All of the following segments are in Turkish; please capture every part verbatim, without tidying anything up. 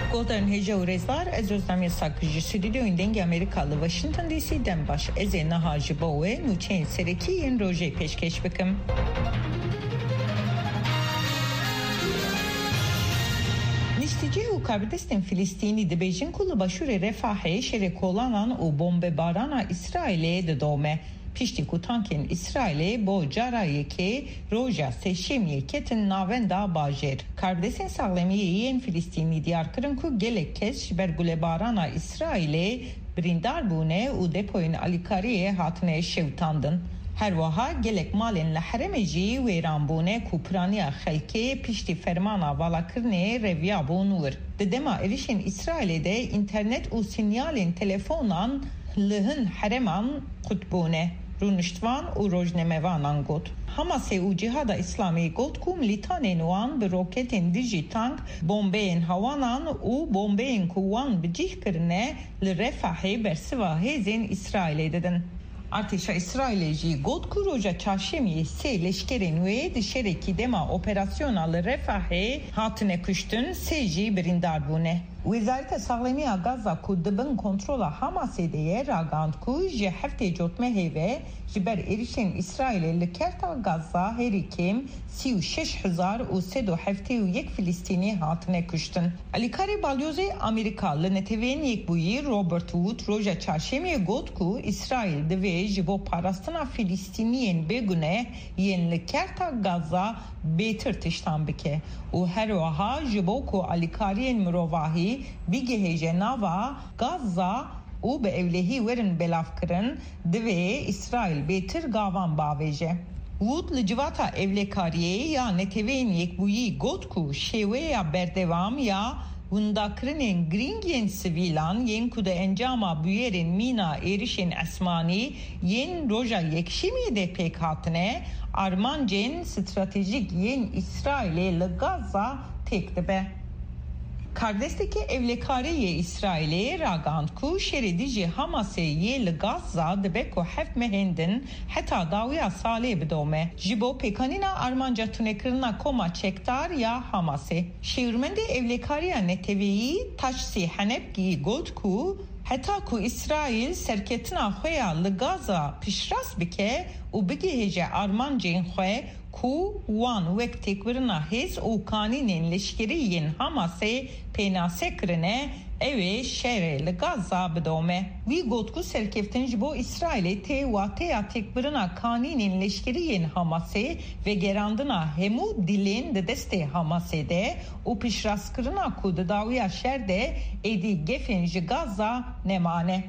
Golden Hece Urezlar, ez Özdemir Sakıcı Stüdyo Dengi Amerikalı Washington D C'den baş ezene Hacı Boğe, Nuçen Sereki yen roje peşkeş bıkım. Niştici u Kurdistan Filistini de Bejin kulu başure refahe şerek olanan u bombe barana İsrail'e de doğme. Pişti ku tanken İsrail'e bo carayı ki roja seçimiye ketin navenda bajer. Kurdistan sağlamiye yen Filistini diyar kırın ku gelek kez şibergule barana İsrail'e brindar bune u depoyun alikariye hatine şevtandın. Her vaha gelek malen lehremeci ve rambune kupraniya xelke pişti fermana valakırne revya bonur. Dedema erişin İsrail'de internet u sinyalin telefonan lehın hereman kutbune. Runiştvan u rojnemevanan got. Hamase u cihada İslami got ku militanen uan bir roketin dijitank bombeyin havanan u bombeyin kuvan bicih kırne li refahe bersiva hezin İsrail'e dedin. Artişa İsrail'ci god kuruca çarşemiye se leşkerin ve dışarıki dema operasyonel refahe hatine kuştun seci birindar bune. Wizarete Sağlamiya Gaza ku dibin kontrola Hamas'e diye ragand ku ji hefte cotme heve jiber erişen İsrail'e li kerta Gaza herikim سی و شش هزار و سه دو هفته و یک فلسطینی هاتنه کشتن. الیکاری بالیوزی امریکا لنتوین یک بویی روبرت وود روژا چارشنبه گفت که اسرائیل دوی جبو پاراستنا فلسطینیین بگونه ین لکرتا غزه بهتر تشتان بکه و هر وها جبو که الیکاریین مروواهی بگهیجه نوا غزه او به evlehi verin belaf kırın دوی اسرائیل بهتر گاوان باویجه. Wood li civata evlekariye ya neteveyn yekbuyi gotku şewe ya berdevam ya vundakırının gringyen sivilan yen kuda encama büyerin mina erişin esmani yen roja yekşimi de pek hatine armancen stratejik yen İsrail'e li Gaza tektibe. Kardesteki evlekariye İsrail'e ragand ku şeridici Hamas'e yel Gaza debeko hef mehendin heta dawiya salih bidome. Jibo pekanina armanca tunekirina koma çektar ya Hamas'e. Şeirmende evlekariye neteveyi taşsi hanepgi god ku heta ku İsrail serketina xoya li Gaza pişras bike u bigihece armancen xoy ku wan wek tekvirina hez u kaninin leşkeriyin Hamas'e penase kırene eve şereli Gaza bidome. Vi gotku serkeftin jibo İsrail'e te wa te ya tekvirina kaninin leşkeriyin Hamas'e ve gerandına hemu dilin de deste Hamas'e u pişras kırına ku da dawiya şerde edi gefenji Gaza nemane.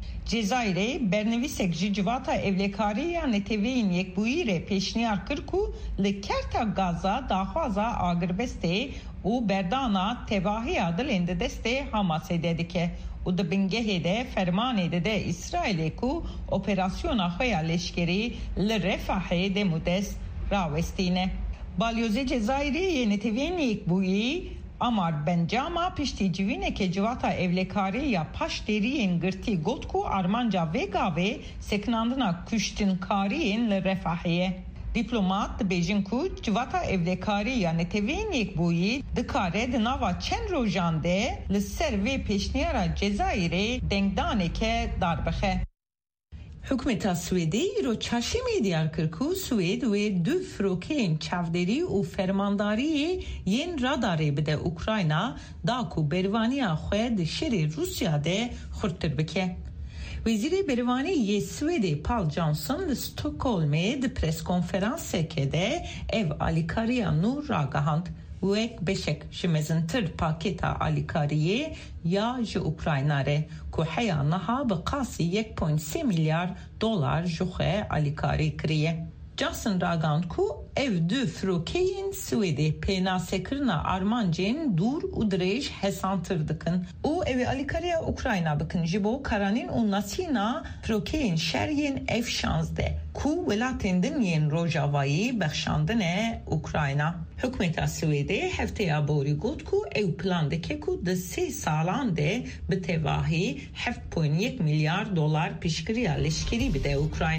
Cezayir'e bernevisek civata evlekariya neteveyin yekbuire peşniyar kırku le kerta Gaza dahaza agrbeste u berdana tevahi adılende deste Hamas'e dedike. U da bingehede fermanede de İsrail'e ku operasyona hoya leşkeri le refahe de mudes ravestine. Balyoze Cezayir'e neteveyin yekbuyi Amar bencama pişti civine ke civata evlekari ya paş deriyin gırti gotku armanca vega ve seknandına küştin kariyin le refahiye. Diplomat de bejin ku civata evlekari ya netevenik buyi dikare de nava çen rojande le ser ve peşniyara Cezayir'e dengdaneke darbexe. Hükümeta Suedi ro çarşemê diyar kir ku Sued ve du frokên çavderî û fermandariyê yên radarê bide Ukrayna da ku bervaniya xwe di şerê Rusya de xurttir bike. Wezîrê Bervanî yê Swêdê Paul Johnson li Stockholmê di preskonferanseke de ev alîkariya nû ragihand. Wek beşek ji mezintir paketa alîkariyê ya ji Ukrayna re ku heya niha bi qasî yek komma sê milyar dolar ji xwe alîkarî kiriye. Johnson ragand ku ev du frokeyên Swêdê pênasekirina armancên dûr û dirêj hesantır dikin û evê alîkariya Ukrayna bikin ji bo karanîn û nasîna frokeyên şeriyên ev şanz de ku welatên din yên Rojavayî bexşandine Ukrayna. Hükümeta Swêdê hefteya borî got ku ew plan dike ku di sê salan de bi tevahî heft komma yek milyar dolar piştgiriya leşkerî bide Ukrayna.